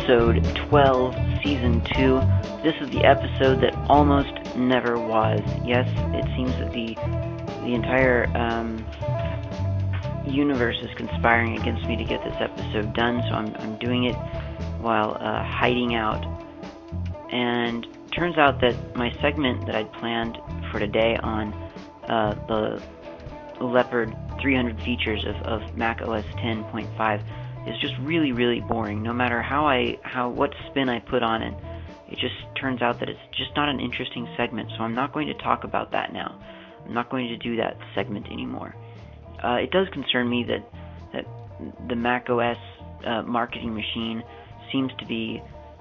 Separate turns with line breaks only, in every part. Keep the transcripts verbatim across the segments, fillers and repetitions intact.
episode twelve, season two. This is the episode that almost never was. Yes, it seems that the the entire um, universe is conspiring against me to get this episode done, so I'm, I'm doing it while uh, hiding out. And turns out that my segment that I'd planned for today on uh, the Leopard three hundred features of, of Mac O S ten point five is just really, really boring. No matter how I, how what spin I put on it, it just turns out that it's just not an interesting segment. So I'm not going to talk about that now. I'm not going to do that segment anymore. Uh, it does concern me that that the Mac O S uh, marketing machine seems to be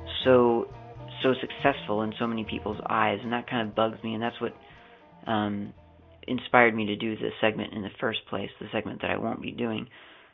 so so successful in so many people's eyes, and that kind of bugs me. And that's what um, inspired me to do this segment in the first place. The segment that I won't be doing.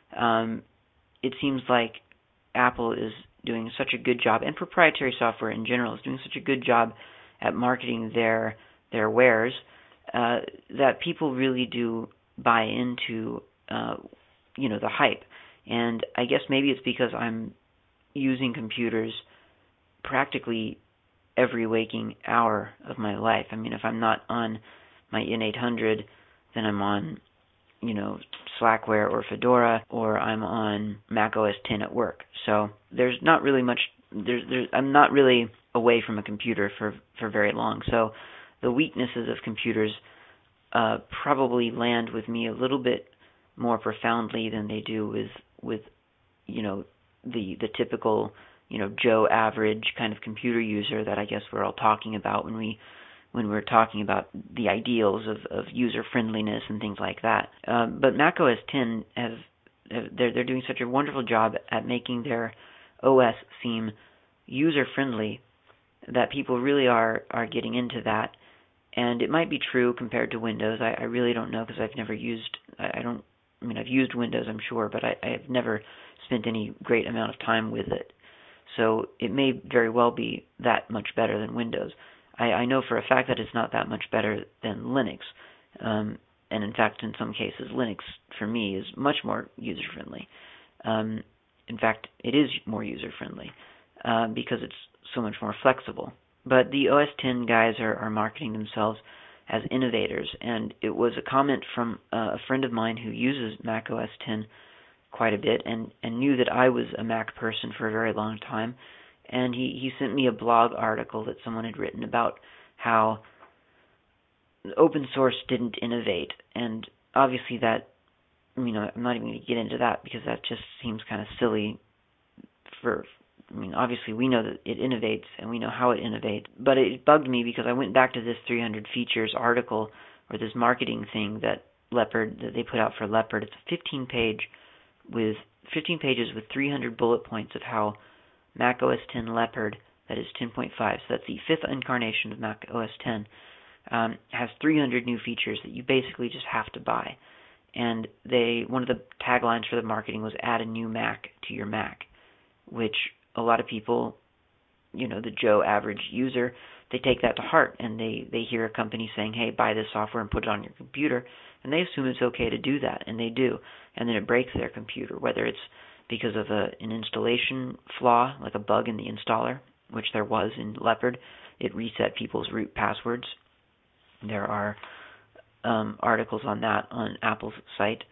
Um, It seems like Apple is doing such a good job, and proprietary software in general is doing such a good job at marketing their their wares uh, that people really do buy into, uh, you know, the hype. And I guess maybe it's because I'm using computers practically every waking hour of my life. I mean, if I'm not on my N eight hundred, then I'm on, you know, Slackware or Fedora, or I'm on Mac O S ten at work. So there's not really much. There's, there's, I'm not really away from a computer for for very long. So the weaknesses of computers uh, probably land with me a little bit more profoundly than they do with with you know the the typical you know Joe average kind of computer user that I guess we're all talking about when we. when we're talking about the ideals of, of user-friendliness and things like that. Um, but Mac O S ten, has, they're, they're doing such a wonderful job at making their O S seem user-friendly that people really are, are getting into that. And it might be true compared to Windows. I, I really don't know because I've never used, I, I don't, I mean, I've used Windows, I'm sure, but I, I've never spent any great amount of time with it. So it may very well be that much better than Windows. I, I know for a fact that it's not that much better than Linux. Um, and in fact, in some cases, Linux, for me, is much more user-friendly. Um, in fact, it is more user-friendly uh, because it's so much more flexible. But the O S ten guys are, are marketing themselves as innovators, and it was a comment from uh, a friend of mine who uses Mac O S ten quite a bit and, and knew that I was a Mac person for a very long time. And he, he sent me a blog article that someone had written about how open source didn't innovate. And obviously that, you know, I'm not even going to get into that because that just seems kind of silly for, I mean, obviously we know that it innovates and we know how it innovates. But it bugged me because I went back to this three hundred features article or this marketing thing that Leopard, that they put out for Leopard. It's a fifteen page with, fifteen pages with three hundred bullet points of how Mac O S ten Leopard, that is ten point five, so that's the fifth incarnation of Mac O S ten, um, has three hundred new features that you basically just have to buy. And they, one of the taglines for the marketing was add a new Mac to your Mac, which a lot of people, you know, the Joe average user, they take that to heart, and they, they hear a company saying, hey, buy this software and put it on your computer, and they assume it's okay to do that, and they do. And then it breaks their computer, whether it's because of a, an installation flaw, like a bug in the installer, which there was in Leopard. It reset people's root passwords. There are um, articles on that on Apple's site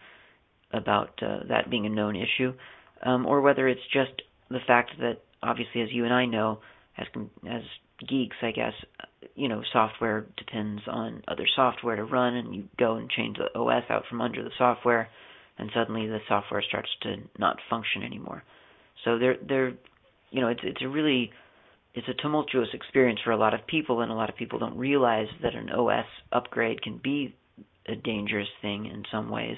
about uh, that being a known issue, um, or whether it's just the fact that, obviously, as you and I know, as as geeks, I guess, you know, software depends on other software to run, and you go and change the O S out from under the software, and suddenly the software starts to not function anymore. So they're they're you know it's it's a really it's a tumultuous experience for a lot of people, and a lot of people don't realize that an O S upgrade can be a dangerous thing in some ways,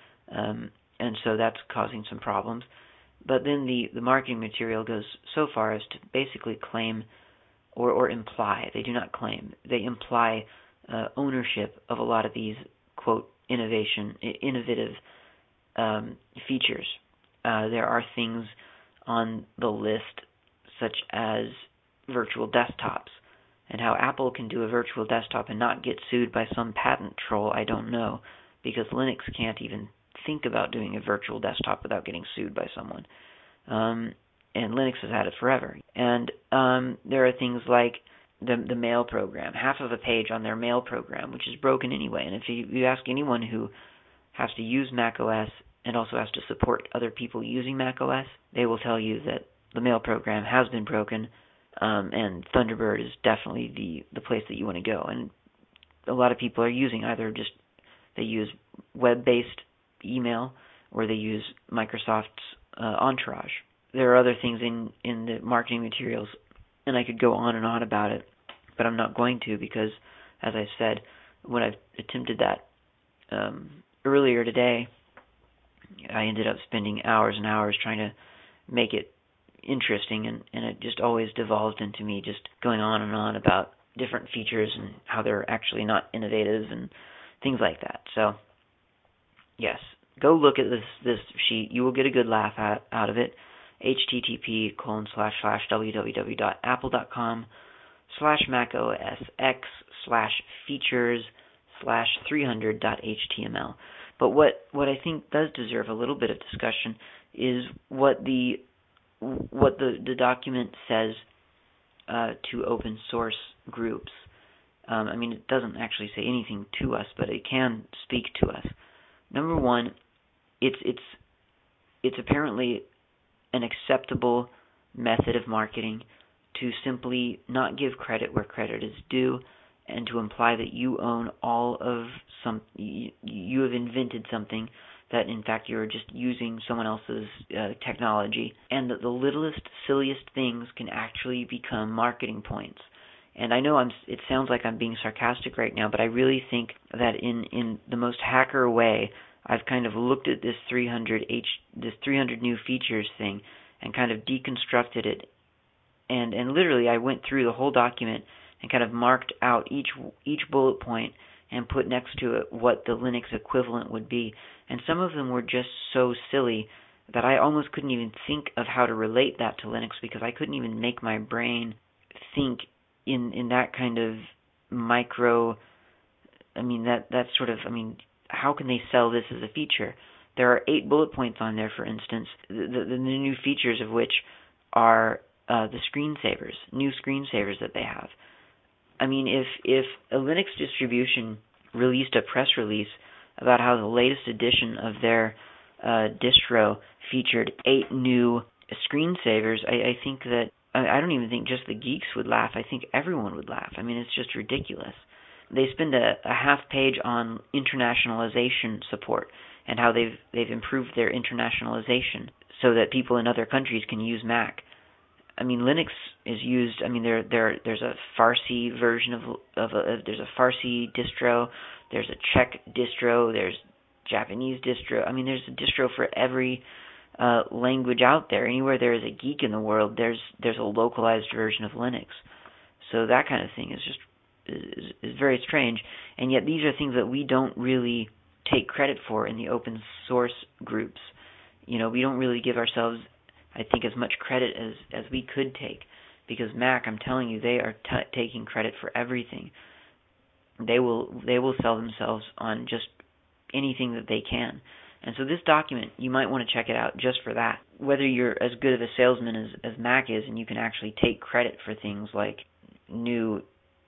um, and so that's causing some problems. But then the, the marketing material goes so far as to basically claim or, or imply, they do not claim, they imply uh, ownership of a lot of these, quote, innovation, innovative um, features. Uh, there are things on the list such as virtual desktops. And how Apple can do a virtual desktop and not get sued by some patent troll, I don't know, because Linux can't even think about doing a virtual desktop without getting sued by someone. Um, and Linux has had it forever. And um, there are things like the the mail program, half of a page on their mail program, which is broken anyway. And if you, you ask anyone who has to use macOS and also has to support other people using macOS, they will tell you that the mail program has been broken, um, and Thunderbird is definitely the, the place that you want to go. And a lot of people are using either just they use web-based email or they use Microsoft's uh, Entourage. There are other things in, in the marketing materials, and I could go on and on about it, but I'm not going to because, as I said, when I've attempted that um, earlier today, I ended up spending hours and hours trying to make it interesting, and, and it just always devolved into me just going on and on about different features and how they're actually not innovative and things like that. So, yes, go look at this this sheet. You will get a good laugh out, out of it. http colon slash slash www dot apple dot com slash macosx slash features slash three hundred dot html. But what, what I think does deserve a little bit of discussion is what the what the, the document says uh, to open source groups. Um, I mean, it doesn't actually say anything to us, but it can speak to us. Number one, it's it's it's apparently an acceptable method of marketing to simply not give credit where credit is due, and to imply that you own all of some, you, you have invented something that in fact you're just using someone else's uh, technology, and that the littlest, silliest things can actually become marketing points. And I know I'm, it sounds like I'm being sarcastic right now, but I really think that in, in the most hacker way, I've kind of looked at this three hundred H, this three hundred new features thing and kind of deconstructed it. And, and literally I went through the whole document and kind of marked out each each bullet point and put next to it what the Linux equivalent would be. And some of them were just so silly that I almost couldn't even think of how to relate that to Linux, because I couldn't even make my brain think in in that kind of micro, I mean, that that sort of, I mean, how can they sell this as a feature? There are eight bullet points on there, for instance, the, the, the new features of which are uh, the screensavers, new screensavers that they have. I mean, if if a Linux distribution released a press release about how the latest edition of their uh, distro featured eight new screensavers, I, I think that, I, I don't even think just the geeks would laugh. I think everyone would laugh. I mean, it's just ridiculous. They spend a, a half page on internationalization support and how they've they've improved their internationalization so that people in other countries can use Mac. I mean, Linux is used. I mean, there there there's a Farsi version of of a, there's a Farsi distro, there's a Czech distro, there's Japanese distro. I mean, there's a distro for every uh, language out there. Anywhere there is a geek in the world, there's there's a localized version of Linux. So that kind of thing is just is, is very strange. And yet these are things that we don't really take credit for in the open source groups. You know, we don't really give ourselves, I think, as much credit as, as we could take, because Mac, I'm telling you, they are t- taking credit for everything. They will they will sell themselves on just anything that they can. And so this document, you might want to check it out just for that. Whether you're as good of a salesman as, as Mac is, and you can actually take credit for things like new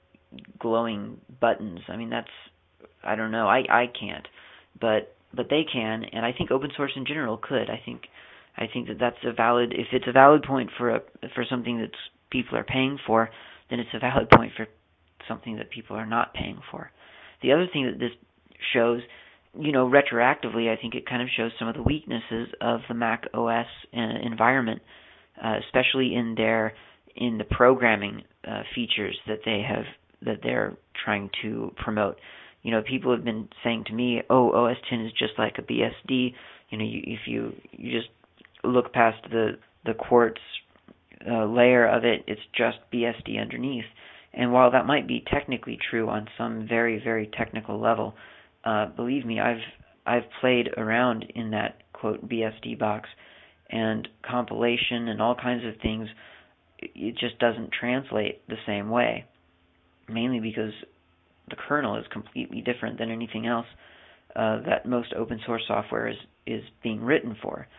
glowing buttons. I mean, that's, I don't know, I, I can't, but but they can, and I think open source in general could. I think I think that that's a valid, if it's a valid point for a, for something that people are paying for, then it's a valid point for something that people are not paying for. The other thing that this shows, you know, retroactively, I think it kind of shows some of the weaknesses of the Mac O S uh, environment, uh, especially in their in the programming uh, features that they have that they're trying to promote. You know, people have been saying to me, "Oh, O S ten is just like a B S D." You know, you, if you you just look past the the Quartz uh, layer of it, it's just B S D underneath. And while that might be technically true on some very very technical level, uh, believe me, I've I've played around in that quote B S D box, and compilation and all kinds of things. It just doesn't translate the same way, mainly because the kernel is completely different than anything else uh, that most open source software is, is being written for.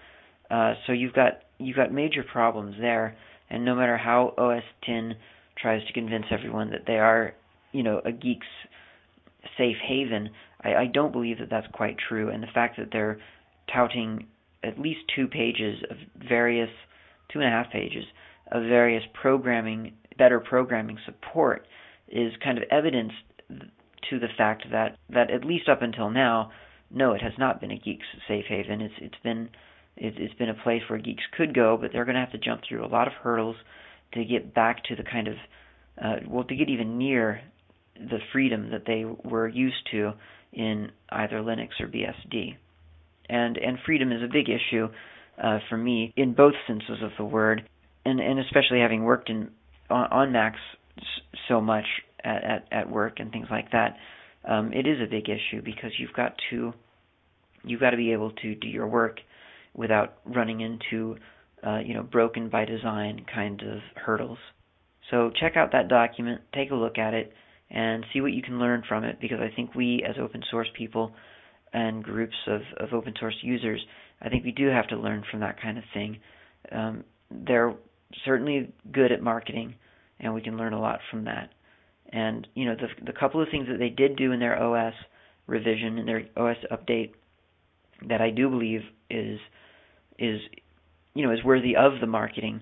Uh, so you've got you've got major problems there, and no matter how O S ten tries to convince everyone that they are, you know, a geek's safe haven, I, I don't believe that that's quite true. And the fact that they're touting at least two pages of various, two and a half pages of various programming, better programming support is kind of evidence to the fact that, that at least up until now, no, it has not been a geek's safe haven. It's it's been it, it's been a place where geeks could go, but they're going to have to jump through a lot of hurdles to get back to the kind of uh, well, to get even near the freedom that they were used to in either Linux or B S D. And and freedom is a big issue uh, for me in both senses of the word, and and especially having worked in on, on Macs so much at, at, at work and things like that. Um, it is a big issue because you've got to you've got to be able to do your work without running into uh, you know broken by design kind of hurdles. So check out that document, take a look at it, and see what you can learn from it, because I think we as open source people and groups of, of open source users, I think we do have to learn from that kind of thing. Um, they're certainly good at marketing, and we can learn a lot from that. And, you know, the, the couple of things that they did do in their O S revision, in their O S update, that I do believe is, is you know, is worthy of the marketing,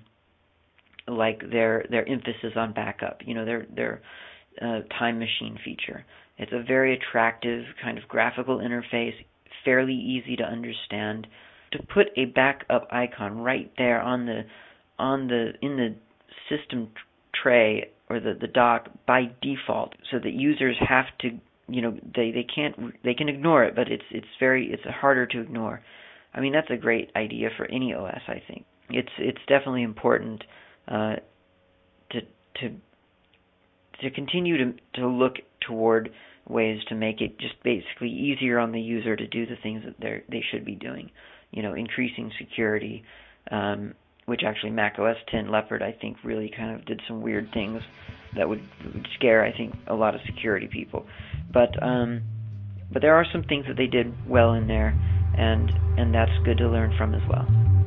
like their their emphasis on backup, you know, their their uh, time machine feature. It's a very attractive kind of graphical interface, fairly easy to understand. To put a backup icon right there on the on the in the system tray or the, the dock by default, so that users have to, you know, they, they can't they can ignore it, but it's it's very it's harder to ignore. I mean, that's a great idea for any O S, I think. It's it's definitely important uh, to to to continue to to look toward ways to make it just basically easier on the user to do the things that they they should be doing. You know, increasing security, um, which actually Mac O S X Leopard, I think, really kind of did some weird things that would, would scare, I think, a lot of security people. But um, but there are some things that they did well in there, and and that's good to learn from as well.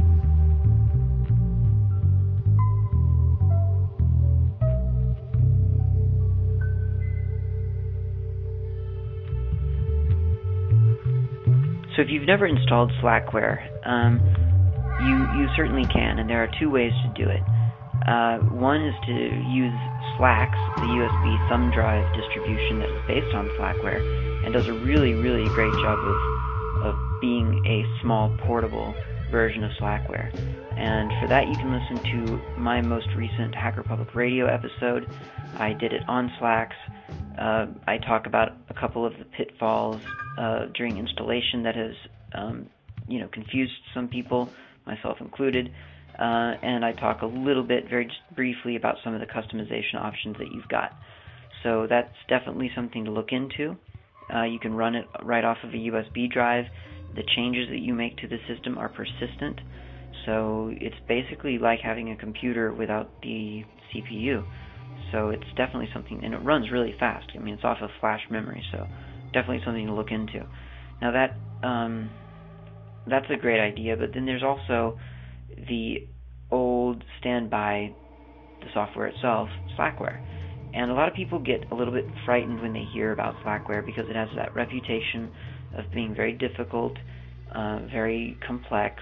So if you've never installed Slackware, um, you you certainly can, and there are two ways to do it. Uh, one is to use Slax, the U S B thumb drive distribution that is based on Slackware, and does a really, really great job of of being a small, portable version of Slackware. And for that, you can listen to my most recent Hacker Public Radio episode. I did it on Slax. Uh, I talk about a couple of the pitfalls uh, during installation that has, um, you know, confused some people, myself included. Uh, and I talk a little bit, very just briefly, about some of the customization options that you've got. So that's definitely something to look into. Uh, you can run it right off of a U S B drive. The changes that you make to the system are persistent. So it's basically like having a computer without the C P U. So it's definitely something, and it runs really fast. I mean, it's off of flash memory, so definitely something to look into. Now that um, that's a great idea, but then there's also the old standby, the software itself, Slackware. And a lot of people get a little bit frightened when they hear about Slackware because it has that reputation of being very difficult, uh, very complex,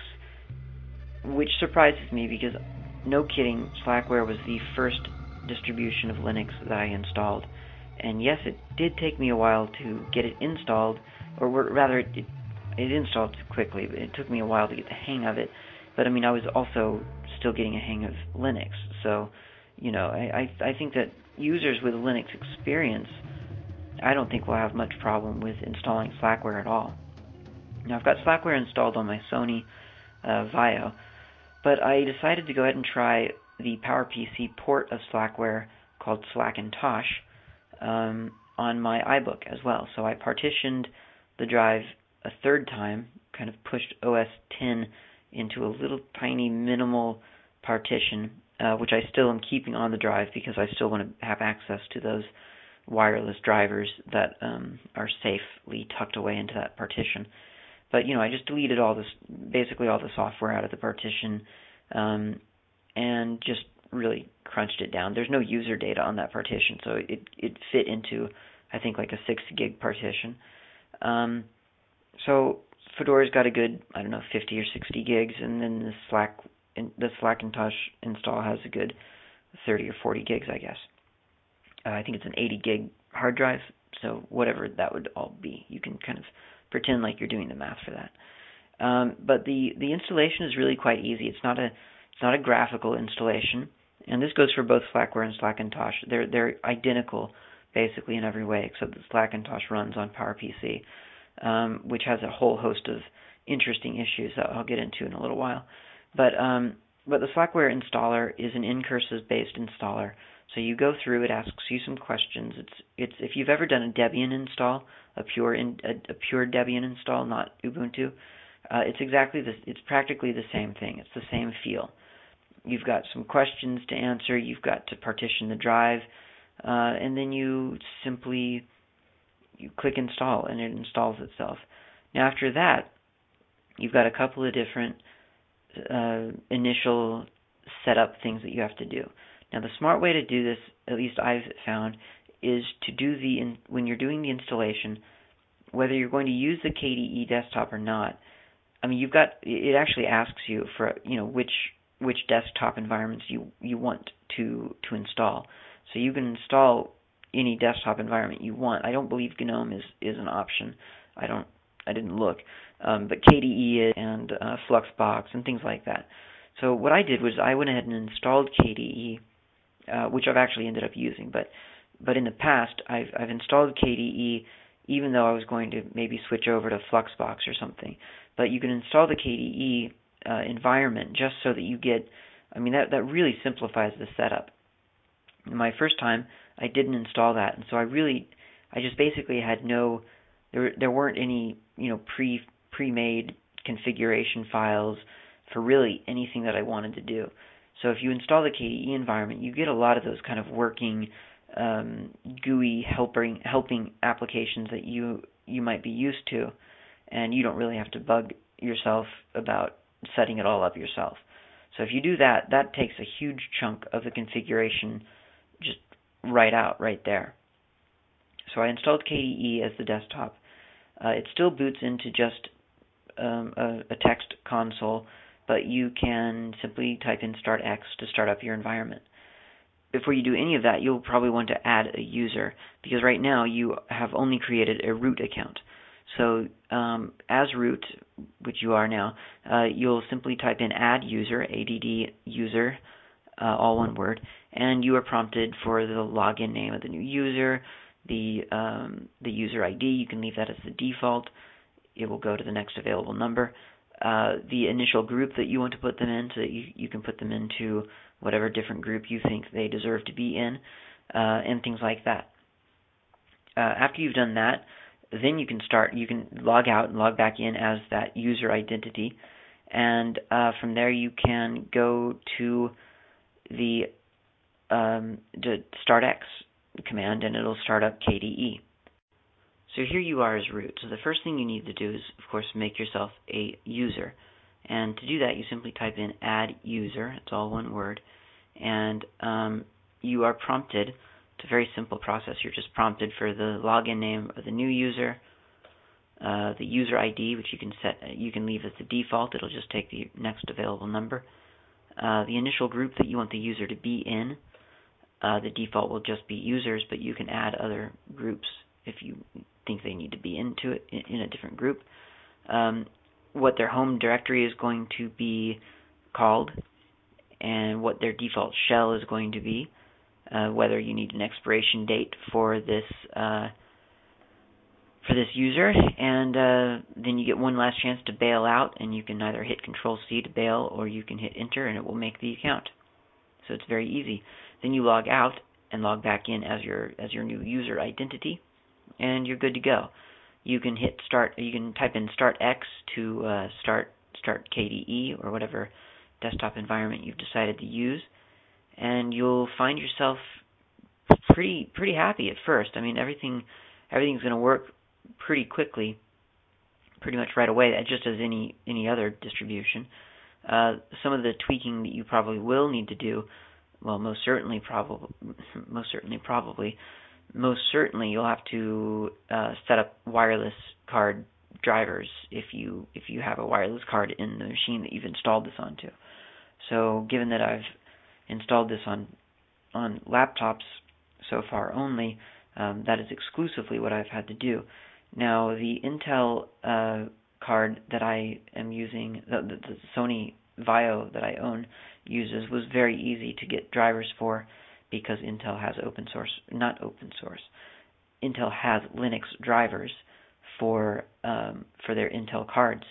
which surprises me because, no kidding, Slackware was the first distribution of Linux that I installed. And yes, it did take me a while to get it installed, or rather, it, it installed quickly, but it took me a while to get the hang of it. But I mean, I was also still getting a hang of Linux, so, you know, I, I, I think that users with Linux experience, I don't think will have much problem with installing Slackware at all. Now, I've got Slackware installed on my Sony uh, Vaio, but I decided to go ahead and try the PowerPC port of Slackware called Slackintosh um, on my iBook as well. So I partitioned the drive a third time, kind of pushed O S X into a little tiny minimal partition, uh, which I still am keeping on the drive because I still want to have access to those wireless drivers that um, are safely tucked away into that partition. but you know, I just deleted all this, basically all the software out of the partition, um, and just really crunched it down. There's no user data on that partition, so it it fit into, I think, like a six gig partition. Um, so Fedora's got a good, I don't know, fifty or sixty gigs, and then the Slack the Slackintosh install has a good thirty or forty gigs, I guess. Uh, I think it's an eighty gig hard drive, so whatever that would all be, you can kind of pretend like you're doing the math for that. Um, but the the installation is really quite easy. It's not a it's not a graphical installation, and this goes for both Slackware and Slackintosh. They're they're identical basically in every way, except that Slackintosh runs on PowerPC, um, which has a whole host of interesting issues that I'll get into in a little while. But um, but the Slackware installer is an ncurses based installer. So you go through, it asks you some questions. It's it's if you've ever done a Debian install, a pure in, a, a pure Debian install, not Ubuntu, uh, it's exactly this. It's practically the same thing. It's the same feel. You've got some questions to answer. You've got to partition the drive, uh, and then you simply you click install, and it installs itself. Now after that, you've got a couple of different uh, initial setup things that you have to do. Now, the smart way to do this, at least I've found, is to do the in, when you're doing the installation, whether you're going to use the K D E desktop or not. I mean, you've got it actually asks you for you know which which desktop environments you you want to to install. So you can install any desktop environment you want. I don't believe GNOME is is an option. I don't I didn't look, um, but K D E and uh, Fluxbox and things like that. So what I did was I went ahead and installed K D E. Uh, which I've actually ended up using, but but in the past I've I've installed K D E even though I was going to maybe switch over to Fluxbox or something. But you can install the K D E uh, environment just so that you get, I mean that that really simplifies the setup. My first time I didn't install that, and so I really I just basically had no there there weren't any you know pre pre-made configuration files for really anything that I wanted to do. So if you install the K D E environment, you get a lot of those kind of working, um, G U I helping helping applications that you you might be used to, and you don't really have to bug yourself about setting it all up yourself. So if you do that, that takes a huge chunk of the configuration just right out, right there. So I installed K D E as the desktop. Uh, it still boots into just um, a, a text console, but you can simply type in start X to start up your environment. Before you do any of that, you'll probably want to add a user, because right now you have only created a root account. So um, as root, which you are now, uh, you'll simply type in add user, A D D user, uh, all one word, and you are prompted for the login name of the new user, the um, the user I D. You can leave that as the default. It will go to the next available number. Uh, the initial group that you want to put them in, so that you, you can put them into whatever different group you think they deserve to be in, uh, and things like that. Uh, after you've done that, then you can start, you can log out and log back in as that user identity, and uh, from there you can go to the um, the startx command, and it'll start up K D E. So here you are as root. So the first thing you need to do is, of course, make yourself a user. And to do that, you simply type in add user. It's all one word. And um, you are prompted. It's a very simple process. You're just prompted for the login name of the new user, uh, the user I D, which you can set. You can leave as the default. It'll just take the next available number. Uh, the initial group that you want the user to be in. Uh, the default will just be users, but you can add other groups if you think they need to be into it in a different group. Um, what their home directory is going to be called, and what their default shell is going to be. Uh, whether you need an expiration date for this uh, for this user, and uh, then you get one last chance to bail out, and you can either hit Control C to bail, or you can hit Enter, and it will make the account. So it's very easy. Then you log out and log back in as your as your new user identity, and you're good to go. You can hit start. You can type in start X to uh, start start K D E or whatever desktop environment you've decided to use, and you'll find yourself pretty pretty happy at first. I mean, everything everything's going to work pretty quickly, pretty much right away, just as any any other distribution. Uh, some of the tweaking that you probably will need to do, well, most certainly, probably, most certainly, probably, most certainly, you'll have to uh, set up wireless card drivers if you if you have a wireless card in the machine that you've installed this onto. So, given that I've installed this on on laptops so far only, um, that is exclusively what I've had to do. Now, the Intel uh, card that I am using, the, the, the Sony Vaio that I own uses, was very easy to get drivers for because Intel has open source, not open source, Intel has Linux drivers for um, for their Intel cards.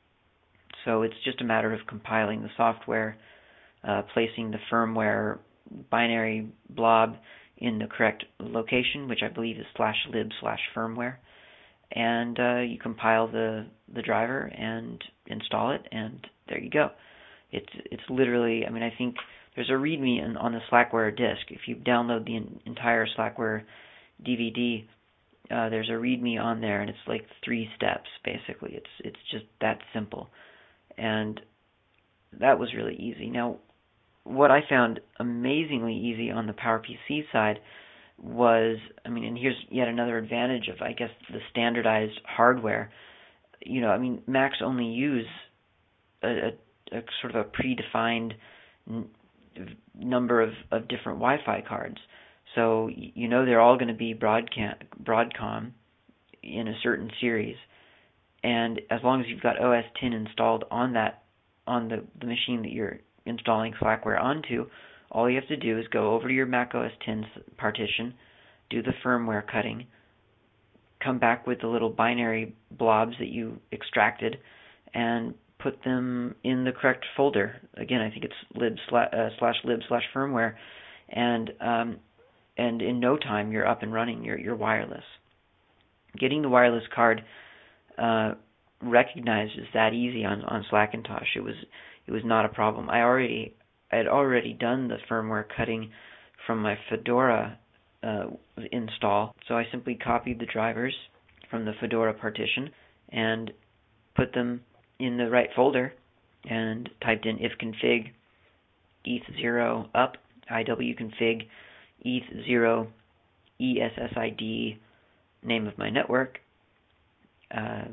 So it's just a matter of compiling the software, uh, placing the firmware binary blob in the correct location, which I believe is slash lib slash firmware, and uh, you compile the the driver and install it, and there you go. It's it's literally, I mean, I think there's a README on, on the Slackware disk. If you download the in, entire Slackware D V D, uh, there's a README on there, and it's like three steps basically. It's it's just that simple, and that was really easy. Now, what I found amazingly easy on the PowerPC side was, I mean, and here's yet another advantage of, I guess, the standardized hardware. You know, I mean, Macs only use a, a, a sort of a predefined n- number of, of different Wi-Fi cards. So, you know, they're all going to be Broadcom, Broadcom in a certain series. And as long as you've got O S ten installed on that, on the, the machine that you're installing Slackware onto, all you have to do is go over to your Mac O S ten partition, do the firmware cutting, come back with the little binary blobs that you extracted, and put them in the correct folder. Again, I think it's lib slash, uh, slash lib slash firmware, and um, and in no time you're up and running. You're you're wireless. Getting the wireless card uh, recognized as that easy on on Slackintosh. It was it was not a problem. I already I had already done the firmware cutting from my Fedora uh, install, so I simply copied the drivers from the Fedora partition and put them in the right folder and typed in ifconfig eth zero up iwconfig eth zero essid name of my network uh,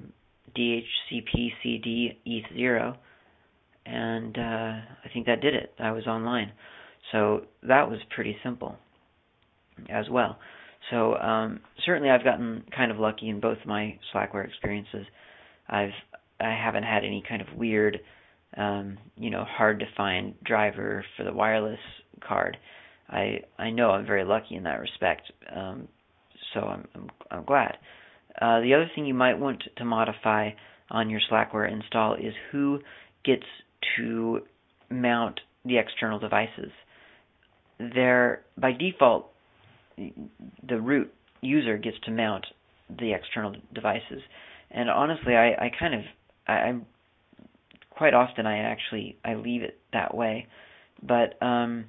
dhcpcd eth zero, and uh, I think that did it. I was online. So that was pretty simple as well. So um, certainly I've gotten kind of lucky in both my Slackware experiences. I've I haven't had any kind of weird, um, you know, hard to find driver for the wireless card. I I know I'm very lucky in that respect. Um, so I'm I'm, I'm glad. Uh, the other thing you might want to modify on your Slackware install is who gets to mount the external devices. There, by default, the root user gets to mount the external devices, and honestly, I, I kind of, I, I'm quite often I actually I leave it that way, but um,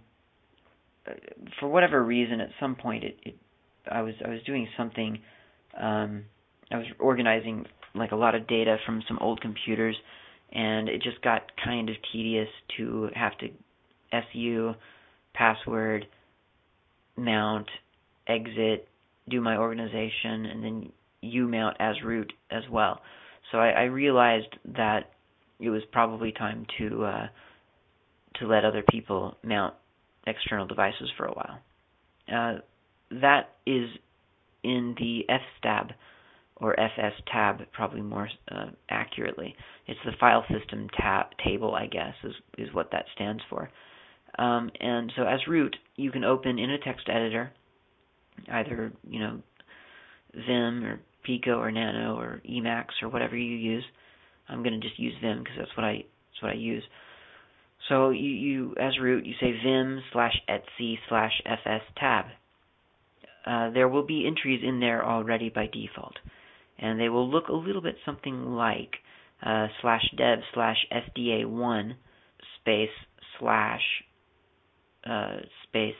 for whatever reason, at some point, it, it I was I was doing something, um, I was organizing like a lot of data from some old computers, and it just got kind of tedious to have to S U, password, mount, exit, do my organization, and then U mount as root as well. So I, I realized that it was probably time to uh, to let other people mount external devices for a while. Uh, that is in the F stab, or F S tab, probably more uh, accurately. It's the file system tab table, I guess, is is what that stands for. Um, and so as root, you can open in a text editor, either you know Vim or Pico or Nano or Emacs or whatever you use. I'm going to just use Vim because that's what I that's what I use. So you, you as root, you say vim slash etc slash fs tab. Uh, there will be entries in there already by default, and they will look a little bit something like uh, slash dev slash sda1 space slash uh, space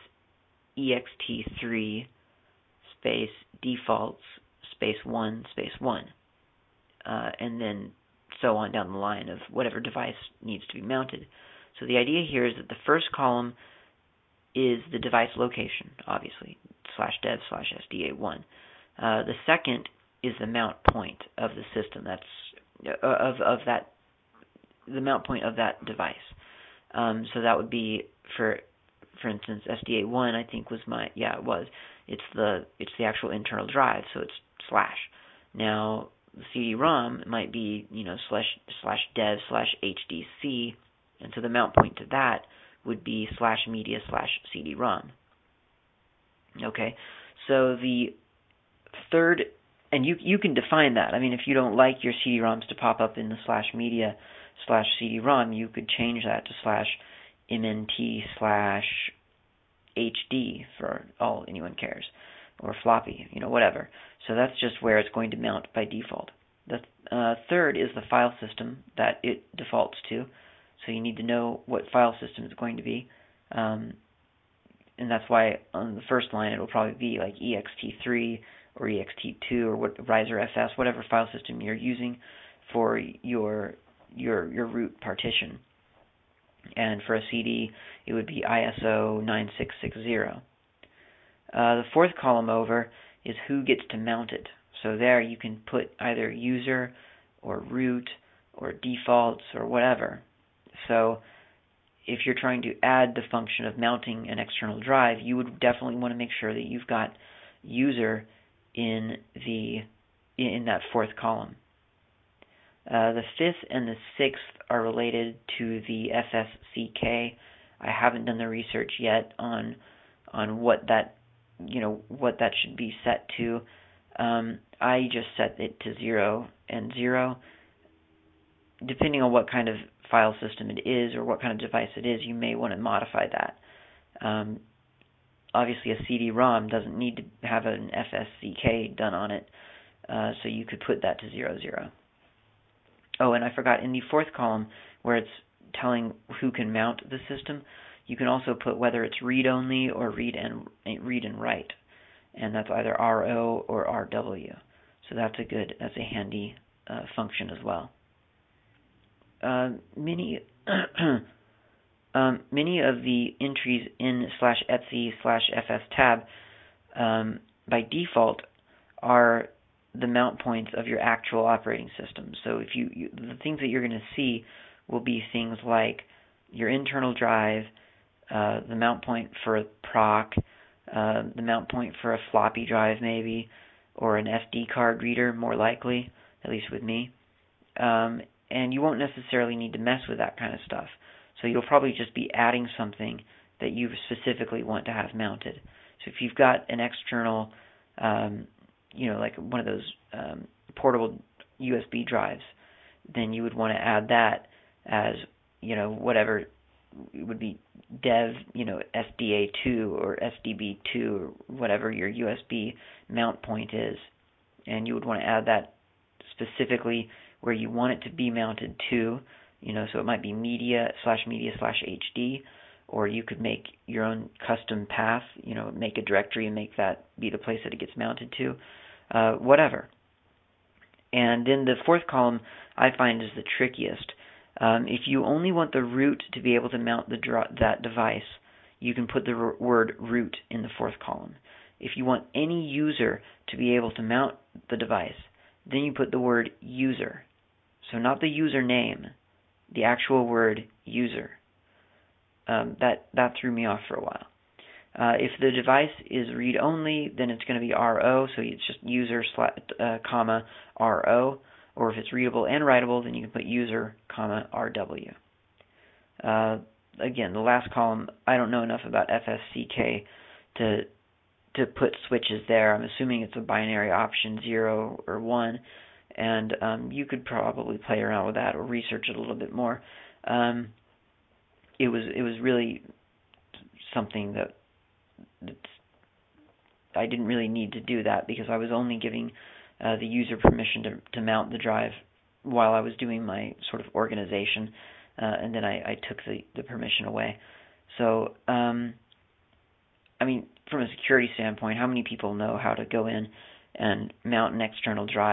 ext3 space defaults space one space one. Uh, and then so on down the line of whatever device needs to be mounted. So the idea here is that the first column is the device location, obviously, slash dev slash S D A one. Uh, the second is the mount point of the system. That's uh, of of that the mount point of that device. Um, so that would be for for instance S D A one. I think was my yeah it was. It's the it's the actual internal drive, so it's slash. Now the C D ROM might be you know slash slash dev slash H D C, and so the mount point to that would be slash media slash C D ROM. Okay, so the third, and you you can define that. I mean, if you don't like your C D ROMs to pop up in the slash media slash C D ROM, you could change that to slash M N T slash H D for all anyone cares, or floppy, you know, whatever. So that's just where it's going to mount by default. The uh, third is the file system that it defaults to. So you need to know what file system it's going to be. Um, and that's why on the first line it will probably be like E X T three or E X T two or what Riser F S, whatever file system you're using for your your your root partition. And for a C D, it would be I S O nine six six zero. Uh, the fourth column over is who gets to mount it. So there you can put either user or root or defaults or whatever. So if you're trying to add the function of mounting an external drive, you would definitely want to make sure that you've got user in the in that fourth column. Uh, the fifth and the sixth are related to the F S C K. I haven't done the research yet on on what that you know what that should be set to. Um, I just set it to zero and zero. Depending on what kind of file system it is or what kind of device it is, you may want to modify that. Um, obviously, a C D ROM doesn't need to have an F S C K done on it, uh, so you could put that to zero zero. Oh, and I forgot, in the fourth column, where it's telling who can mount the system, you can also put whether it's read-only or read and read and write, and that's either R O or R W. So that's a good, that's a handy uh, function as well. Uh, many um, many of the entries in slash etc slash fs tab um, by default are the mount points of your actual operating system. So if you, you the things that you're going to see will be things like your internal drive, uh, the mount point for a proc, uh, the mount point for a floppy drive maybe, or an S D card reader more likely, at least with me. Um, and you won't necessarily need to mess with that kind of stuff. So you'll probably just be adding something that you specifically want to have mounted. So if you've got an external, um, you know, like one of those um, portable U S B drives, then you would want to add that as, you know, whatever it would be dev, you know, S D A two or S D B two or whatever your U S B mount point is. And you would want to add that specifically where you want it to be mounted to, you know, so it might be media slash media slash H D, or you could make your own custom path, you know, make a directory and make that be the place that it gets mounted to, uh, whatever. And then the fourth column I find is the trickiest. Um, if you only want the root to be able to mount the dr- that device, you can put the r- word root in the fourth column. If you want any user to be able to mount the device, then you put the word user. So not the username, the actual word user. Um, that, that threw me off for a while. Uh, if the device is read-only, then it's going to be R O, so it's just user, slash, uh, comma, R O. Or if it's readable and writable, then you can put user, comma, R W. Uh, again, the last column, I don't know enough about F S C K to to put switches there. I'm assuming it's a binary option, zero or one, and um, you could probably play around with that or research it a little bit more. Um, it was it was really something that that's, I didn't really need to do that because I was only giving uh, the user permission to, to mount the drive while I was doing my sort of organization, uh, and then I, I took the, the permission away. So, um, I mean, from a security standpoint, how many people know how to go in and mount an external drive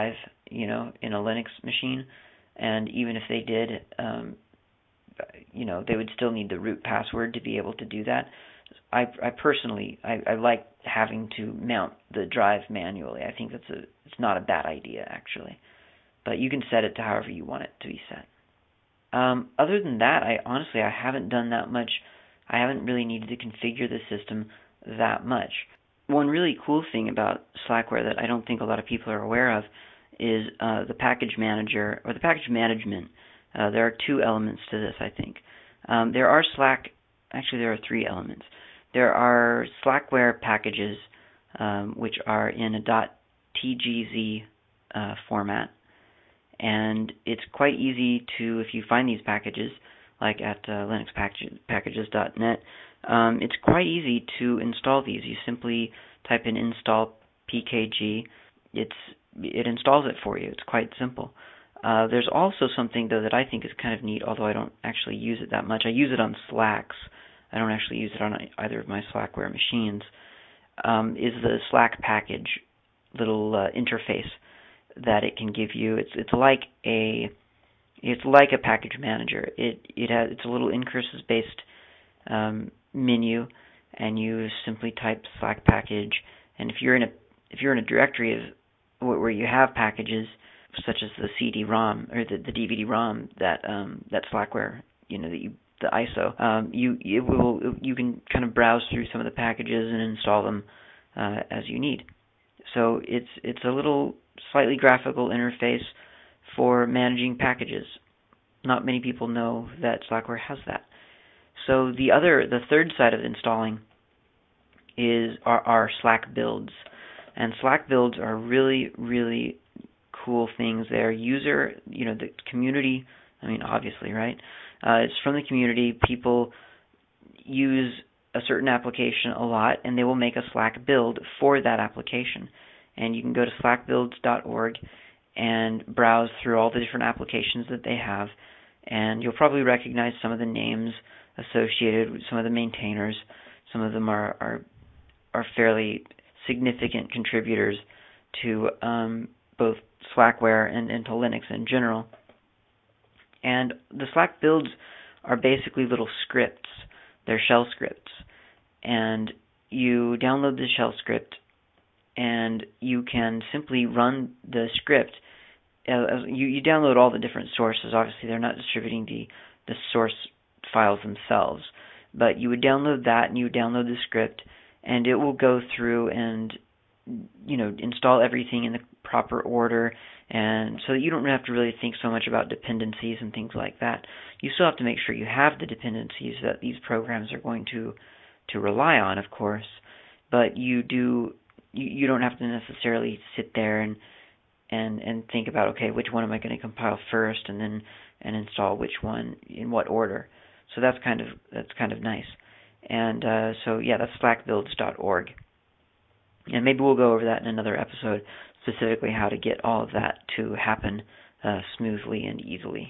you know, in a Linux machine. And even if they did, um, you know, they would still need the root password to be able to do that. I, I personally, I, I like having to mount the drive manually. I think that's a, it's not a bad idea actually. But you can set it to however you want it to be set. Um, other than that, I honestly I haven't done that much. I haven't really needed to configure the system that much. One really cool thing about Slackware that I don't think a lot of people are aware of is uh, the package manager or the package management. Uh, there are two elements to this, I think. Um, there are Slack. Actually, there are three elements. There are Slackware packages, um, which are in a .tgz uh, format. And it's quite easy to, if you find these packages, like at uh, linux packages dot net, um, it's quite easy to install these. You simply type in install pkg. It's it installs it for you. It's quite simple. Uh, there's also something though that I think is kind of neat, although I don't actually use it that much. I use it on Slacks. I don't actually use it on either of my Slackware machines. Um, is the Slack package little uh, interface that it can give you. It's it's like a it's like a package manager. It it has it's a little incursive based um, menu, and you simply type Slack package. And if you're in a if you're in a directory of where you have packages such as the C D-ROM or the, the D V D-ROM that um, that Slackware, you know, that you, the I S O, um, you it will you can kind of browse through some of the packages and install them uh, as you need. So it's it's a little slightly graphical interface for managing packages. Not many people know that Slackware has that. So the other, the third side of installing is our, our Slack builds, and Slack builds are really really cool things. They're user, you know, the community. I mean, obviously, right? Uh, it's from the community. People use a certain application a lot, and they will make a Slack build for that application. And you can go to slack builds dot org and browse through all the different applications that they have, and you'll probably recognize some of the names associated with some of the maintainers. Some of them are are, are fairly significant contributors to um, both Slackware and, and to Linux in general. And the Slack builds are basically little scripts. They're shell scripts. And you download the shell script, and you can simply run the script. Uh, you, you download all the different sources. Obviously, they're not distributing the, the source files themselves. But you would download that, and you would download the script, and it will go through and, you know, install everything in the proper order, and so that you don't have to really think so much about dependencies and things like that. You still have to make sure you have the dependencies that these programs are going to to rely on, of course, but you do you, you don't have to necessarily sit there and and and think about, okay, which one am I going to compile first, and then and install which one in what order. So that's kind of that's kind of nice. And uh, so yeah, that's slack builds dot org. And maybe we'll go over that in another episode, specifically how to get all of that to happen uh, smoothly and easily.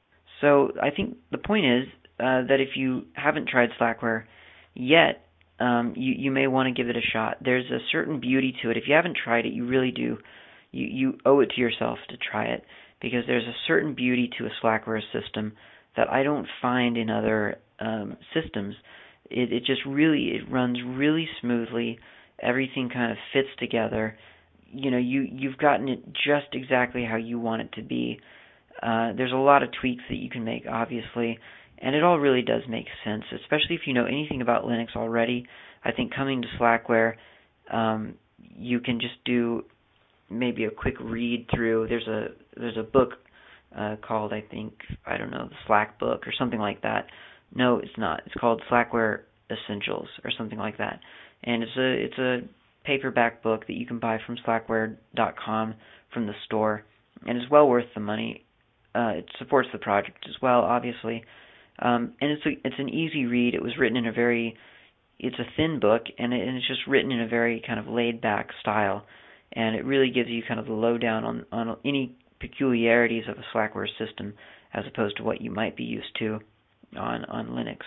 So I think the point is uh, that if you haven't tried Slackware yet, um, you, you may want to give it a shot. There's a certain beauty to it. If you haven't tried it, you really do. You, you owe it to yourself to try it, because there's a certain beauty to a Slackware system that I don't find in other um, systems. It, it just really, it runs really smoothly. Everything kind of fits together. You know, you, you've gotten it just exactly how you want it to be. Uh, there's a lot of tweaks that you can make, obviously, and it all really does make sense, especially if you know anything about Linux already. I think coming to Slackware, um, you can just do maybe a quick read through. There's a there's a book uh, called, I think, I don't know, the Slack book or something like that. No, it's not. It's called Slackware Essentials or something like that. And it's a it's a paperback book that you can buy from slackware dot com from the store, and it's well worth the money. Uh, it supports the project as well, obviously, um, and it's a, it's an easy read. It was written in a very it's a thin book, and, it, and it's just written in a very kind of laid back style, and it really gives you kind of the lowdown on on any peculiarities of a Slackware system as opposed to what you might be used to on on Linux.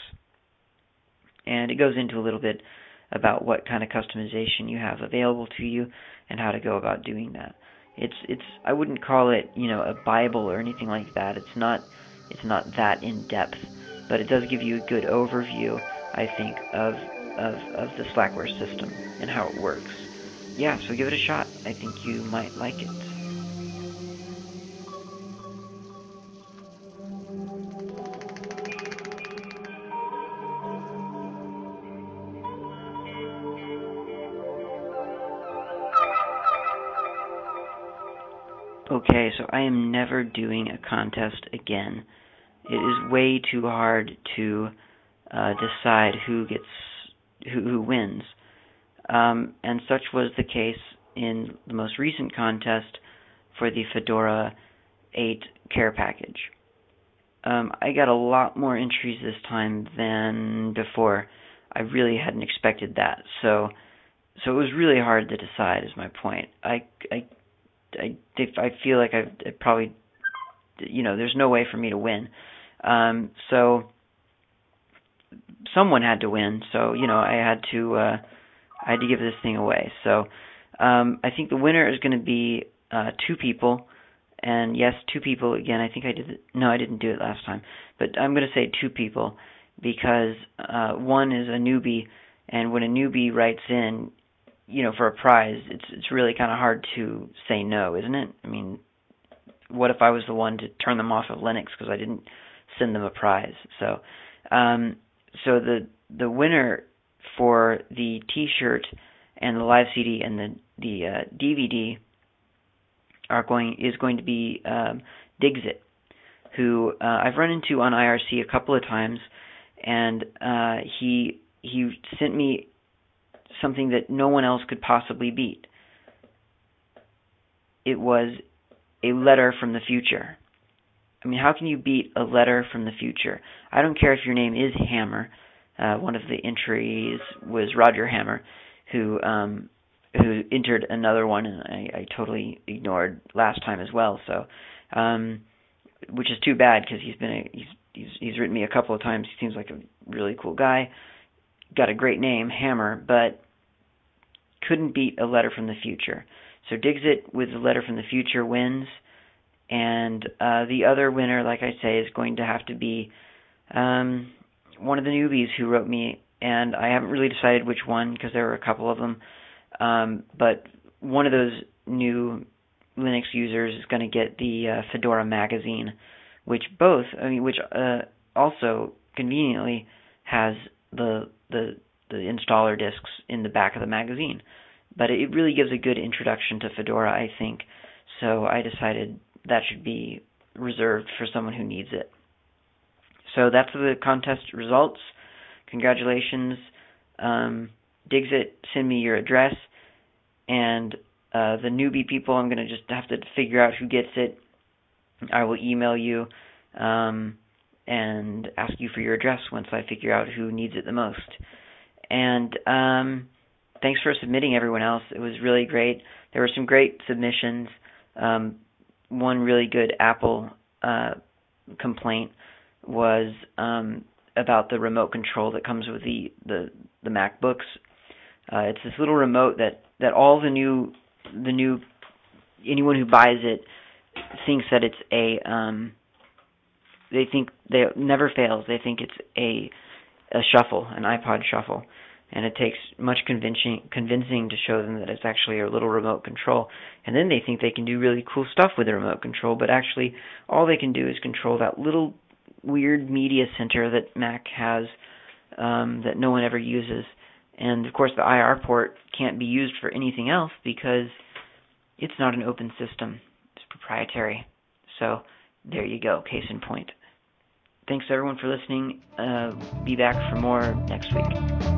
And it goes into a little bit about what kind of customization you have available to you and how to go about doing that. It's it's I wouldn't call it, you know, a Bible or anything like that. It's not it's not that in depth, but it does give you a good overview, I think, of of of the Slackware system and how it works. Yeah, so give it a shot. I think you might like it. Okay, so I am never doing a contest again. It is way too hard to uh, decide who gets who, who wins, um, and such was the case in the most recent contest for the Fedora eight care package. Um, I got a lot more entries this time than before. I really hadn't expected that, so so it was really hard to decide. Is my point. I I I, I feel like I've I probably, you know, there's no way for me to win. Um, so someone had to win. So you know, I had to uh, I had to give this thing away. So um, I think the winner is going to be uh, two people. And yes, two people again. I think I did it. No, I didn't do it last time. But I'm going to say two people because uh, one is a newbie, and when a newbie writes in, you know, for a prize, it's it's really kind of hard to say no, isn't it? I mean, what if I was the one to turn them off of Linux because I didn't send them a prize? So, um, so the the winner for the T-shirt and the live C D and the the uh, D V D are going is going to be um, Digzit, who uh, I've run into on I R C a couple of times, and uh, he he sent me something that no one else could possibly beat. It was a letter from the future. I mean, how can you beat a letter from the future? I don't care if your name is Hammer. Uh, one of the entries was Roger Hammer, who um, who entered another one, and I, I totally ignored last time as well. So, um, which is too bad because he's been a, he's, he's he's written me a couple of times. He seems like a really cool guy. Got a great name, Hammer, but couldn't beat a letter from the future. So Digzit with the letter from the future wins, and uh, the other winner, like I say, is going to have to be um, one of the newbies who wrote me, and I haven't really decided which one because there were a couple of them, um, but one of those new Linux users is going to get the uh, Fedora magazine, which both, I mean, which uh, also conveniently has the the the installer discs in the back of the magazine. But it really gives a good introduction to Fedora, I think. So I decided that should be reserved for someone who needs it. So that's the contest results. Congratulations. Um, Digzit, send me your address. And uh, the newbie people, I'm going to just have to figure out who gets it. I will email you um, and ask you for your address once I figure out who needs it the most. And um, thanks for submitting, everyone else. It was really great. There were some great submissions. Um, one really good Apple uh, complaint was um, about the remote control that comes with the, the, the MacBooks. Uh, it's this little remote that, that all the new the new anyone who buys it thinks that it's a um, they think they it never fails. They think it's a a shuffle, an iPod shuffle. And it takes much convincing convincing to show them that it's actually a little remote control. And then they think they can do really cool stuff with the remote control, but actually all they can do is control that little weird media center that Mac has um, that no one ever uses. And, of course, the I R port can't be used for anything else because it's not an open system. It's proprietary. So there you go, case in point. Thanks, everyone, for listening. Uh, be back for more next week.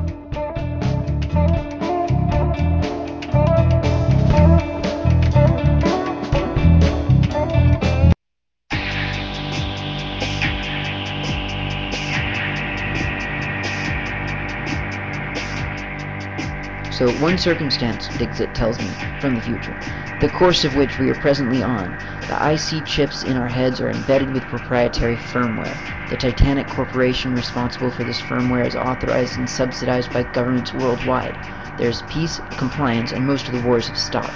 So one circumstance, Digzit tells me, from the future, the course of which we are presently on, the I C chips in our heads are embedded with proprietary firmware. The Titanic corporation responsible for this firmware is authorized and subsidized by governments worldwide. There is peace, compliance, and most of the wars have stopped.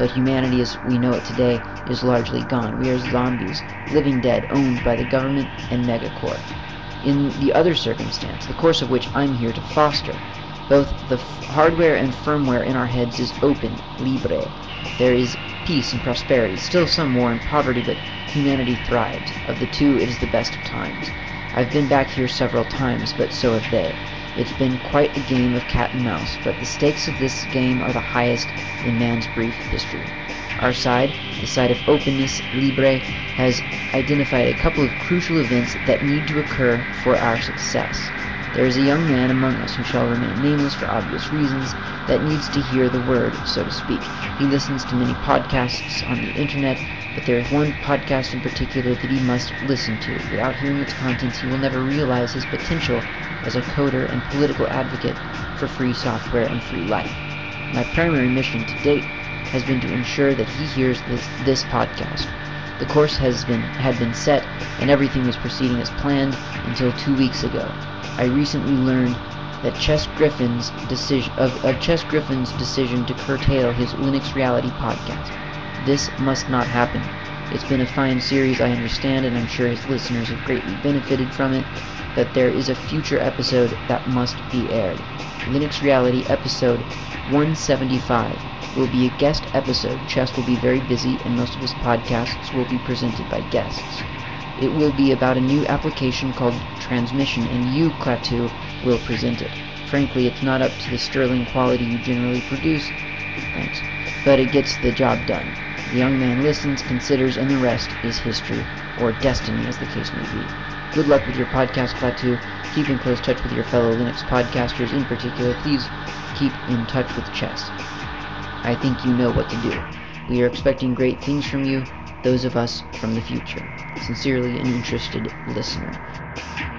but humanity as we know it today is largely gone. We are zombies, living dead, owned by the government and megacorp. In the other circumstance, the course of which I'm here to foster, both the f- hardware and firmware in our heads is open, libre. There is peace and prosperity, still some war and poverty, but humanity thrives. Of the two, it is the best of times. I've been back here several times, but so have they. It's been quite a game of cat and mouse, but the stakes of this game are the highest in man's brief history. Our side, the side of openness, libre, has identified a couple of crucial events that need to occur for our success. There is a young man among us who shall remain nameless for obvious reasons that needs to hear the word, so to speak. He listens to many podcasts on the internet, but there is one podcast in particular that he must listen to. Without hearing its contents, he will never realize his potential as a coder and political advocate for free software and free life. My primary mission to date has been to ensure that he hears this, this podcast. The course has been had been set and everything was proceeding as planned until two weeks ago. I recently learned that Chess Griffin's decision of, of Chess Griffin's decision to curtail his Linux Reality podcast. This must not happen. It's been a fine series, I understand, and I'm sure his listeners have greatly benefited from it, but there is a future episode that must be aired. Linux Reality episode one seventy-five will be a guest episode. Chess will be very busy, and most of his podcasts will be presented by guests. It will be about a new application called Transmission, and you, Klaatu, will present it. Frankly, it's not up to the sterling quality you generally produce. Thanks. But it gets the job done. The young man listens, considers, and the rest is history, or destiny as the case may be. Good luck with your podcast, Klaatu. Keep in close touch with your fellow Linux podcasters. In particular, please keep in touch with Chess. I think you know what to do. We are expecting great things from you, those of us from the future. Sincerely, an interested listener.